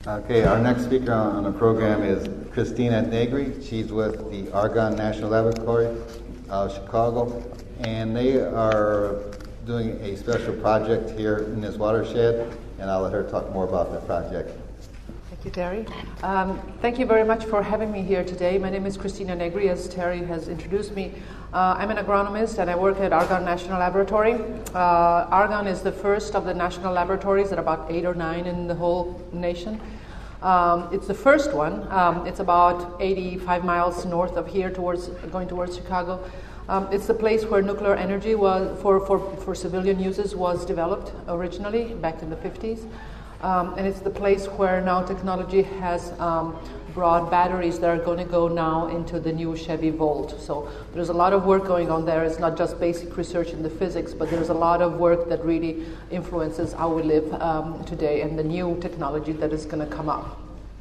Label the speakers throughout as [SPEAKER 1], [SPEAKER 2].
[SPEAKER 1] Okay, our next speaker on the program is Christina Negri. She's with the Argonne National Laboratory of Chicago, and they are doing a special project here in this watershed, and I'll let her talk more about that project.
[SPEAKER 2] Thank you, Terry. Thank you very much for having me here today. My name is Christina Negri, as Terry has introduced me. I'm an agronomist and I work at Argonne National Laboratory. Argonne is the first of the national laboratories. There are about 8 or 9 in the whole nation. It's the first one. It's about 85 miles north of here, going towards Chicago. It's the place where nuclear energy was for civilian uses was developed originally back in the 50s. And it's the place where now technology has brought batteries that are going to go now into the new Chevy Volt. So there's a lot of work going on there. It's not just basic research in the physics, but there's a lot of work that really influences how we live today and the new technology that is going to come up.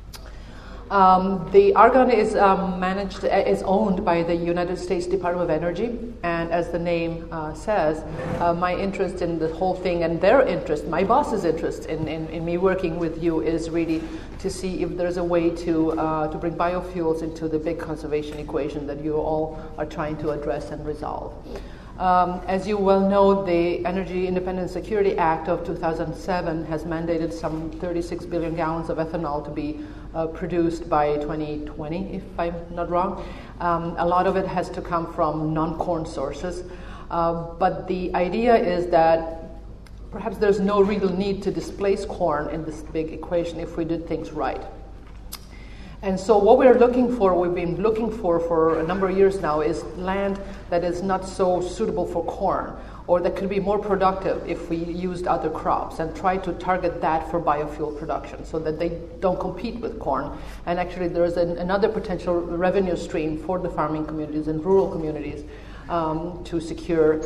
[SPEAKER 2] The Argonne is owned by the United States Department of Energy, and as the name says, my interest in the whole thing and their interest, my boss's interest in me working with you is really to see if there's a way to bring biofuels into the big conservation equation that you all are trying to address and resolve. As you well know, the Energy Independence Security Act of 2007 has mandated some 36 billion gallons of ethanol to be produced by 2020, if I'm not wrong. A lot of it has to come from non-corn sources. But the idea is that perhaps there's no real need to displace corn in this big equation if we did things right. And so what we've been looking for a number of years now, is land that is not so suitable for corn, or that could be more productive if we used other crops, and try to target that for biofuel production so that they don't compete with corn. And actually there's another potential revenue stream for the farming communities and rural communities to secure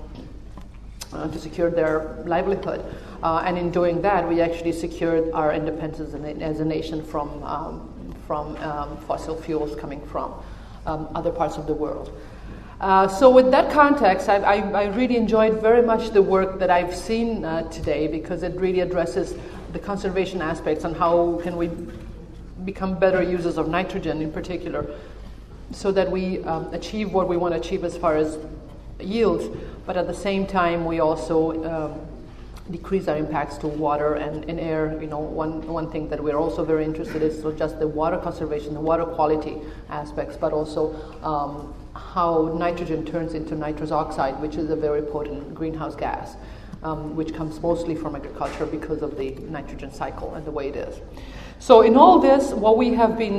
[SPEAKER 2] their livelihood. And in doing that, we actually secured our independence as a nation from fossil fuels coming from other parts of the world. So with that context, I really enjoyed very much the work that I've seen today, because it really addresses the conservation aspects on how can we become better users of nitrogen in particular, so that we achieve what we want to achieve as far as yields, but at the same time we also decrease our impacts to water and air. You know, one thing that we're also very interested in is not just the water conservation, the water quality aspects, but also how nitrogen turns into nitrous oxide, which is a very potent greenhouse gas, which comes mostly from agriculture because of the nitrogen cycle and the way it is. So in all this, what we've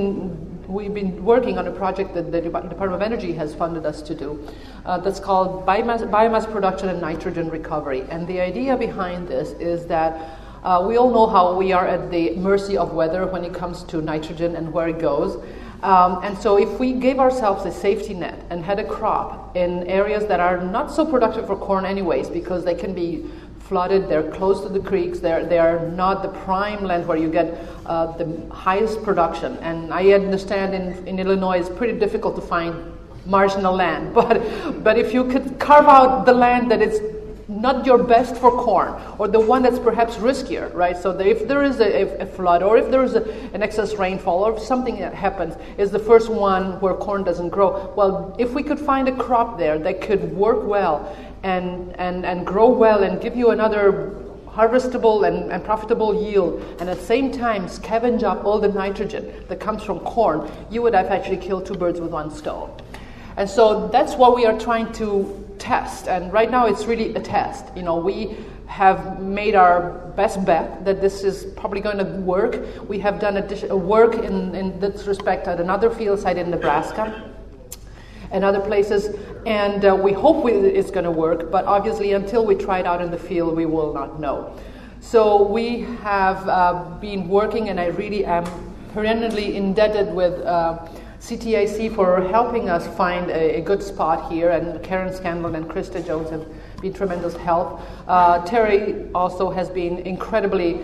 [SPEAKER 2] been working on a project that the Department of Energy has funded us to do that's called biomass production and nitrogen recovery. And the idea behind this is that we all know how we are at the mercy of weather when it comes to nitrogen and where it goes. And so if we gave ourselves a safety net and had a crop in areas that are not so productive for corn anyways, because they can be flooded, they're close to the creeks, they are not the prime land where you get the highest production. And I understand in Illinois it's pretty difficult to find marginal land, but if you could carve out the land that is not your best for corn, or the one that's perhaps riskier, right? So that if there is a flood, or if there is an excess rainfall, or if something that happens, is the first one where corn doesn't grow. Well, if we could find a crop there that could work well and grow well and give you another harvestable and profitable yield, and at the same time scavenge up all the nitrogen that comes from corn, you would have actually killed 2 birds with 1 stone. And so that's what we are trying to test. And right now it's really a test. You know, we have made our best bet that this is probably going to work. We have done work in this respect at another field site in Nebraska and other places, and we hope it's going to work, but obviously until we try it out in the field, we will not know. So we have been working, and I really am perennially indebted with CTIC for helping us find a good spot here, and Karen Scanlon and Krista Jones have been tremendous help. Terry also has been incredibly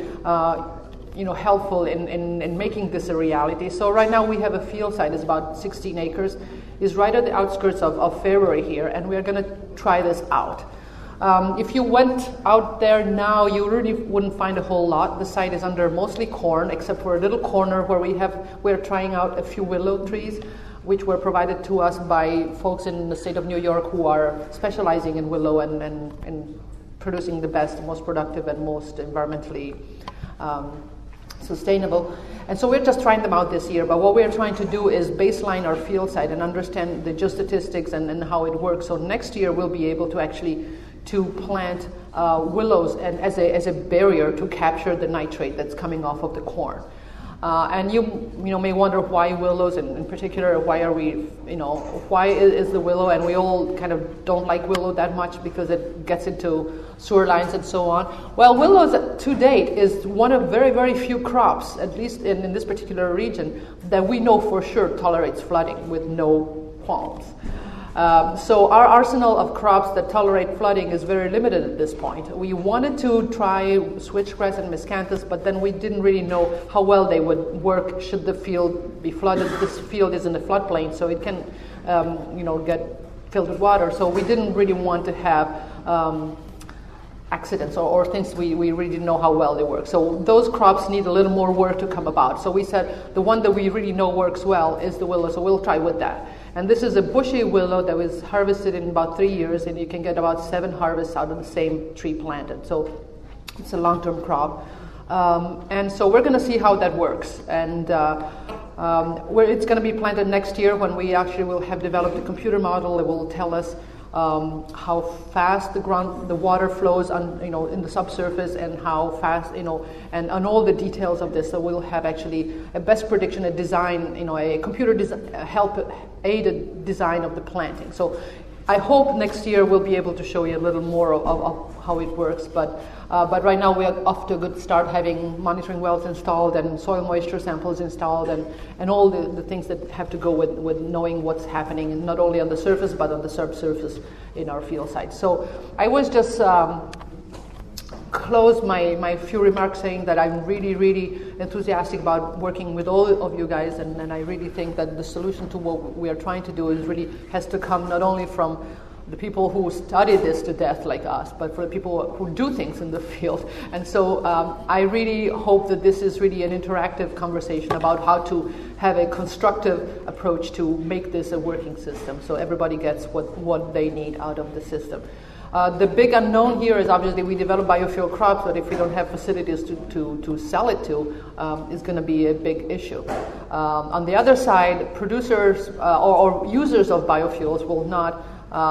[SPEAKER 2] helpful in making this a reality. So right now we have a field site, it's about 16 acres, is right at the outskirts of Fairbury here, and we're going to try this out. If you went out there now, you really wouldn't find a whole lot. The site is under mostly corn, except for a little corner where we're trying out a few willow trees, which were provided to us by folks in the state of New York who are specializing in willow and producing the best, most productive, and most environmentally sustainable. And so we're just trying them out this year, but what we're trying to do is baseline our field site and understand the geostatistics and how it works. So next year we'll be able to actually plant willows and as a barrier to capture the nitrate that's coming off of the corn. And you may wonder why willows, and in particular, why is the willow, and we all kind of don't like willow that much because it gets into sewer lines and so on. Well, willows to date is one of very, very few crops, at least in this particular region, that we know for sure tolerates flooding with no qualms. So our arsenal of crops that tolerate flooding is very limited at this point. We wanted to try switchgrass and miscanthus, but then we didn't really know how well they would work should the field be flooded. This field is in the floodplain, so it can, get filled with water. So we didn't really want to have accidents or things we really didn't know how well they work. So those crops need a little more work to come about. So we said the one that we really know works well is the willow, so we'll try with that. And this is a bushy willow that was harvested in about 3 years, and you can get about 7 harvests out of the same tree planted. So it's a long-term crop. And so we're going to see how that works. And it's going to be planted next year when we actually will have developed a computer model that will tell us how fast the water flows in the subsurface, and how fast, and on all the details of this. So we'll have actually a best prediction, a design, a computer aided design of the planting. So I hope next year we'll be able to show you a little more of how it works. But right now we are off to a good start, having monitoring wells installed and soil moisture samples installed, and all the things that have to go with knowing what's happening, and not only on the surface but on the subsurface in our field site. So I was just close my few remarks saying that I'm really, really enthusiastic about working with all of you guys, and I really think that the solution to what we are trying to do has to come not only from the people who study this to death like us, but for the people who do things in the field. And so I really hope that this is really an interactive conversation about how to have a constructive approach to make this a working system, so everybody gets what they need out of the system. The big unknown here is obviously we develop biofuel crops, but if we don't have facilities to sell it to, is going to be a big issue. On the other side, producers or users of biofuels will not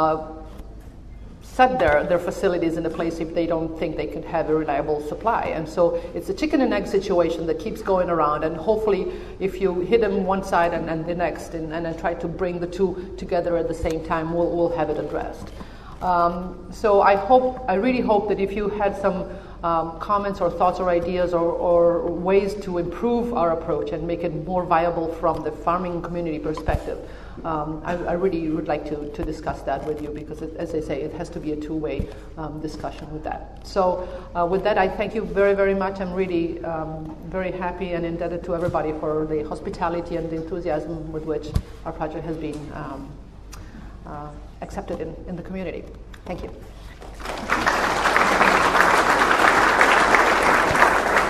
[SPEAKER 2] set their facilities in a place if they don't think they can have a reliable supply. And so it's a chicken and egg situation that keeps going around, and hopefully if you hit them one side and the next and then try to bring the two together at the same time, we'll have it addressed. So I really hope that if you had some comments or thoughts or ideas or ways to improve our approach and make it more viable from the farming community perspective, I really would like to discuss that with you, because as I say, it has to be a two-way discussion with that. So with that, I thank you very, very much. I'm really very happy and indebted to everybody for the hospitality and the enthusiasm with which our project has been accepted in the community. Thank you.